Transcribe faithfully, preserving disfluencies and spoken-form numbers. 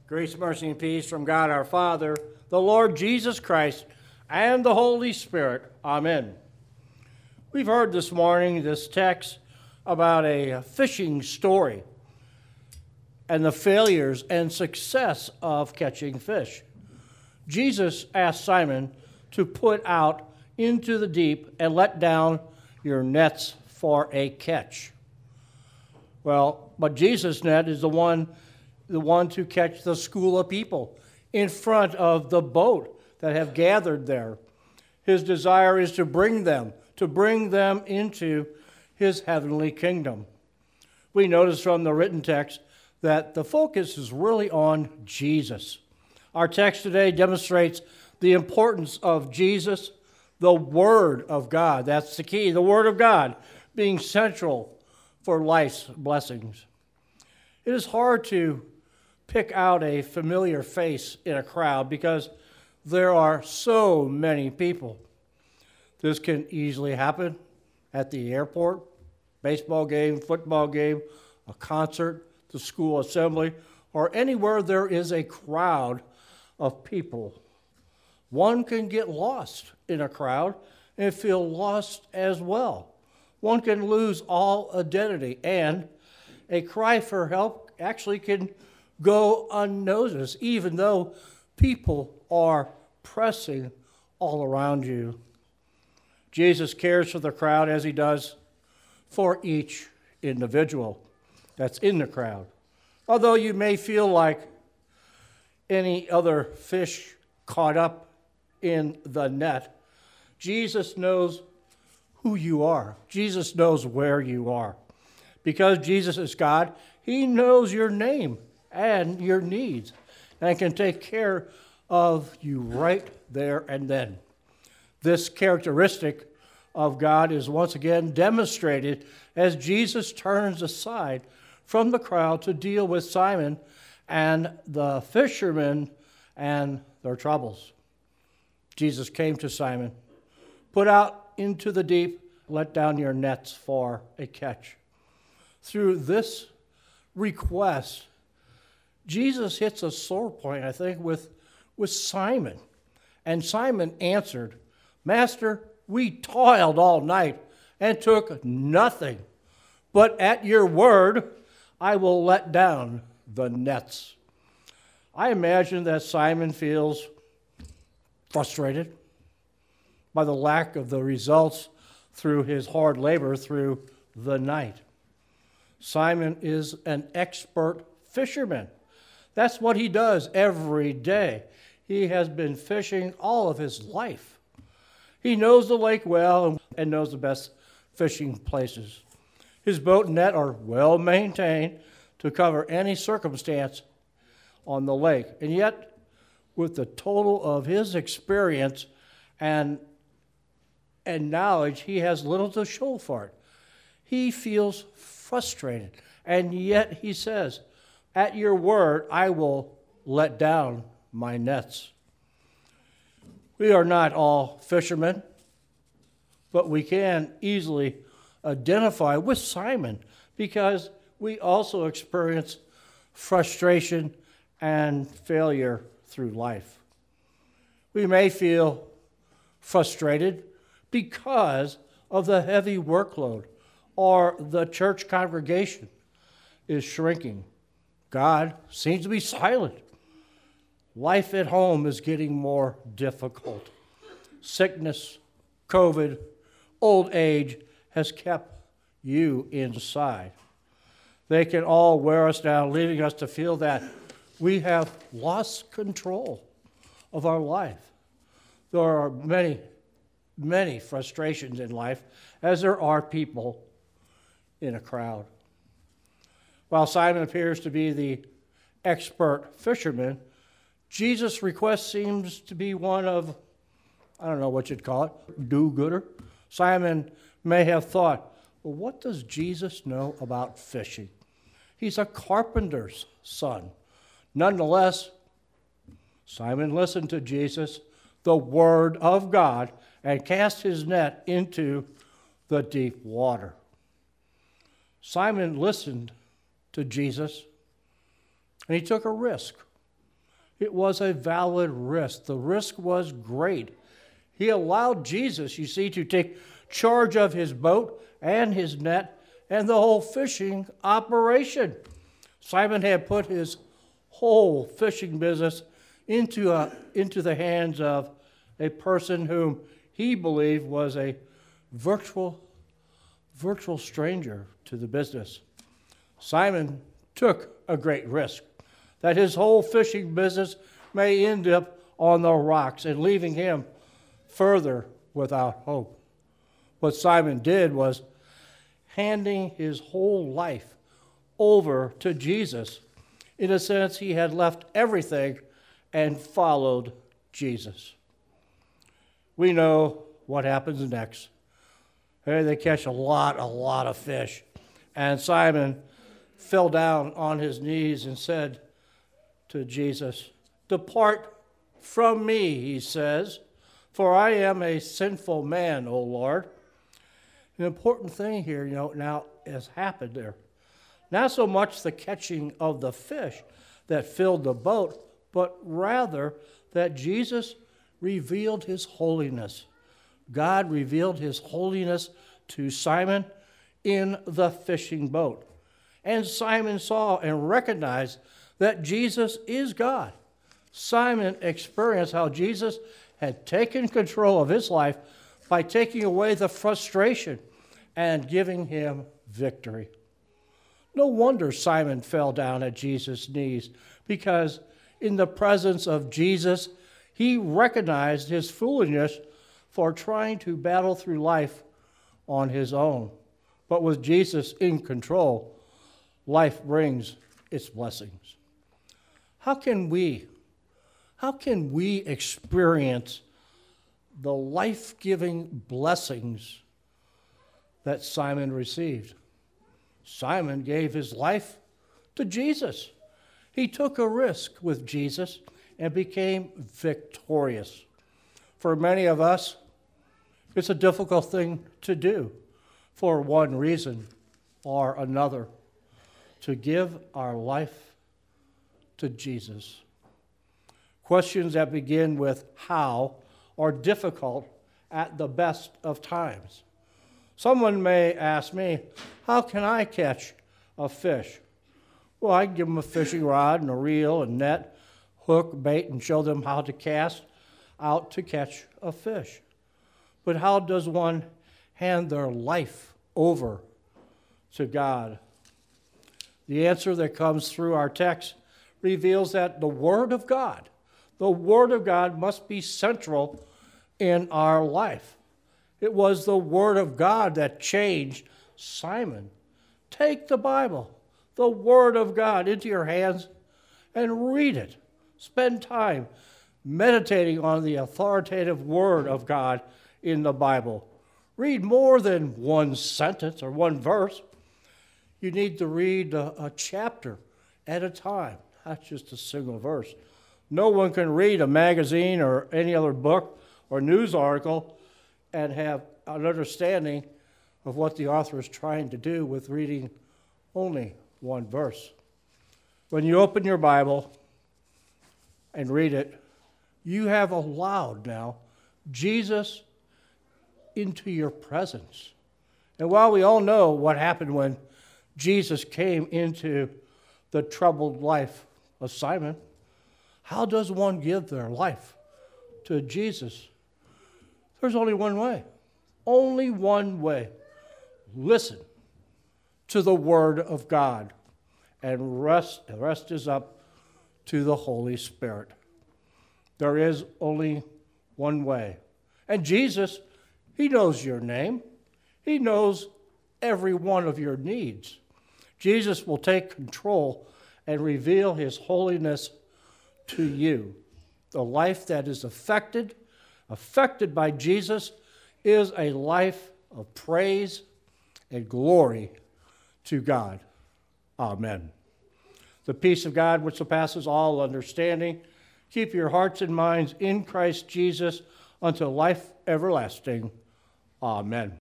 Grace, mercy, and peace from God our Father, the Lord Jesus Christ, and the Holy Spirit. Amen. We've heard this morning this text about a fishing story and the failures and success of catching fish. Jesus asked Simon to put out into the deep and let down your nets for a catch. Well, but Jesus' net is the one the one to catch the school of people in front of the boat that have gathered there. His desire is to bring them, to bring them into his heavenly kingdom. We notice from the written text that the focus is really on Jesus. Our text today demonstrates the importance of Jesus, the Word of God. That's the key, the Word of God being central for life's blessings. It is hard to pick out a familiar face in a crowd because there are so many people. This can easily happen at the airport, baseball game, football game, a concert, the school assembly, or anywhere there is a crowd of people. One can get lost in a crowd and feel lost as well. One can lose all identity, and a cry for help actually can go unnoticed, even though people are pressing all around you. Jesus cares for the crowd as he does for each individual that's in the crowd. Although you may feel like any other fish caught up in the net, Jesus knows who you are. Jesus knows where you are. Because Jesus is God, he knows your name and your needs and can take care of you right there and then. This characteristic of God is once again demonstrated as Jesus turns aside from the crowd to deal with Simon and the fishermen and their troubles. Jesus came to Simon, put out into the deep, let down your nets for a catch. Through this request, Jesus hits a sore point, I think, with, with Simon. And Simon answered, "Master, we toiled all night and took nothing. But at your word, I will let down the nets." I imagine that Simon feels frustrated by the lack of the results through his hard labor through the night. Simon is an expert fisherman. That's what he does every day. He has been fishing all of his life. He knows the lake well and knows the best fishing places. His boat and net are well maintained to cover any circumstance on the lake. And yet, with the total of his experience and, and knowledge, he has little to show for it. He feels frustrated. And yet he says, "At your word, I will let down my nets." We are not all fishermen, but we can easily identify with Simon because we also experience frustration and failure through life. We may feel frustrated because of the heavy workload or the church congregation is shrinking. God seems to be silent. Life at home is getting more difficult. Sickness, COVID, old age has kept you inside. They can all wear us down, leaving us to feel that we have lost control of our life. There are many, many frustrations in life, as there are people in a crowd. While Simon appears to be the expert fisherman, Jesus' request seems to be one of, I don't know what you'd call it, do-gooder. Simon may have thought, well, what does Jesus know about fishing? He's a carpenter's son. Nonetheless, Simon listened to Jesus, the Word of God, and cast his net into the deep water. Simon listened to Jesus, and he took a risk. It was a valid risk. The risk was great. He allowed Jesus, you see, to take charge of his boat and his net and the whole fishing operation. Simon had put his whole fishing business into, a, into the hands of a person whom he believed was a virtual, virtual stranger to the business. Simon took a great risk that his whole fishing business may end up on the rocks and leaving him further without hope. What Simon did was handing his whole life over to Jesus. In a sense, he had left everything and followed Jesus. We know what happens next. Hey, they catch a lot, a lot of fish. And Simon fell down on his knees and said to Jesus, "Depart from me," he says, "for I am a sinful man, O Lord." An important thing here, you know, now has happened there. Not so much the catching of the fish that filled the boat, but rather that Jesus revealed his holiness. God revealed his holiness to Simon in the fishing boat. And Simon saw and recognized that Jesus is God. Simon experienced how Jesus had taken control of his life by taking away the frustration and giving him victory. No wonder Simon fell down at Jesus' knees, because in the presence of Jesus, he recognized his foolishness for trying to battle through life on his own. But with Jesus in control, life brings its blessings. How can we, how can we experience the life-giving blessings that Simon received? Simon gave his life to Jesus. He took a risk with Jesus and became victorious. For many of us, it's a difficult thing to do for one reason or another, to give our life to Jesus. Questions that begin with how are difficult at the best of times. Someone may ask me, how can I catch a fish? Well, I give them a fishing rod and a reel and net, hook, bait, and show them how to cast out to catch a fish. But how does one hand their life over to God? The answer that comes through our text reveals that the Word of God, the Word of God must be central in our life. It was the Word of God that changed Simon. Take the Bible, the Word of God, into your hands and read it. Spend time meditating on the authoritative Word of God in the Bible. Read more than one sentence or one verse. You need to read a, a chapter at a time, not just a single verse. No one can read a magazine or any other book or news article and have an understanding of what the author is trying to do with reading only one verse. When you open your Bible and read it, you have allowed now Jesus into your presence. And while we all know what happened when Jesus came into the troubled life of Simon, how does one give their life to Jesus? There's only one way. Only one way. Listen to the Word of God, and rest, the rest is up to the Holy Spirit. There is only one way. And Jesus, He knows your name. He knows every one of your needs. Jesus will take control and reveal His holiness to you. The life that is affected, affected by Jesus is a life of praise and glory to God. Amen. The peace of God, which surpasses all understanding, keep your hearts and minds in Christ Jesus unto life everlasting. Amen.